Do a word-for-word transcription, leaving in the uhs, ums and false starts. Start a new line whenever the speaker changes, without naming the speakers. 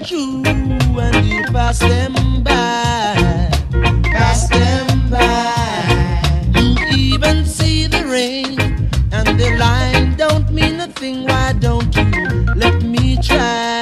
through and you pass them by, pass them by. You even see the rain and the line don't mean nothing. Why don't you let me try?